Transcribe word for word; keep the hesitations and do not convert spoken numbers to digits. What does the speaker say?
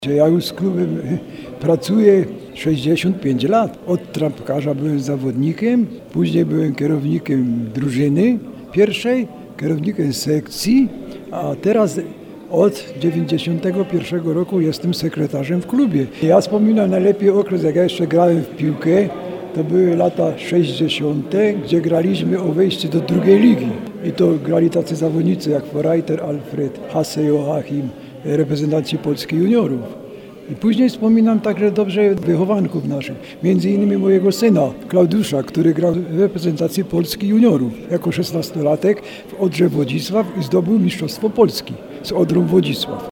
Ja już z klubem pracuję sześćdziesiąt pięć lat. Od trampkarza byłem zawodnikiem, później byłem kierownikiem drużyny pierwszej, kierownikiem sekcji, a teraz od dziewięćdziesiątego pierwszego roku jestem sekretarzem w klubie. Ja wspominam najlepiej okres, jak ja jeszcze grałem w piłkę. To były lata sześćdziesiąte, gdzie graliśmy o wejście do drugiej ligi. I to grali tacy zawodnicy jak Forreiter, Alfred, Hasse Joachim, reprezentanci Polski juniorów. I później wspominam także dobrze wychowanków naszych, między innymi mojego syna Klaudiusza, który grał w reprezentacji Polski juniorów jako szesnastolatek w Odrze Wodzisław i zdobył mistrzostwo Polski z Odrą Wodzisław.